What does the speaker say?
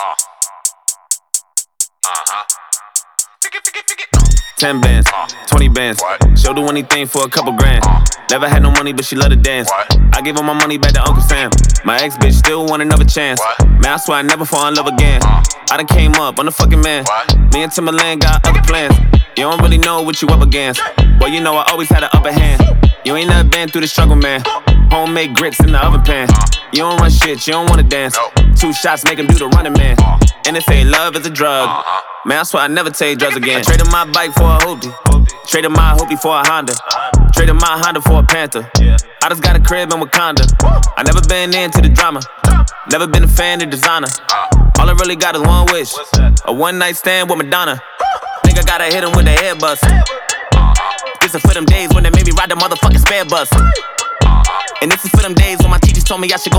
$10 bands, 20 bands. She'll do anything for a couple grand. Never had no money, but she love to dance. I gave all my money back to Uncle Sam. My ex bitch still want another chance. Man, I swear I never fall in love again. I done came up, I'm the fucking man. Me and Timberland got other plans. You don't really know what you up against. Well, you know I always had an upper hand. You ain't never been through the struggle, man. Homemade grits in the oven pan. You don't run shit, you don't wanna dance. 2 shots make him do the running man. And they say love is a drug. Man, I swear I never take drugs again. I traded my bike for a hoopty. Traded my hoopty for a Honda. Traded my Honda for a Panther. I just got a crib in Wakanda. I never been into the drama. Never been a fan of designer. All I really got is one wish. A one night stand with Madonna. Think I gotta hit him with the head bust. This is for them days when they made me ride the motherfucking spare bus. And this is for them days when my teachers told me I should go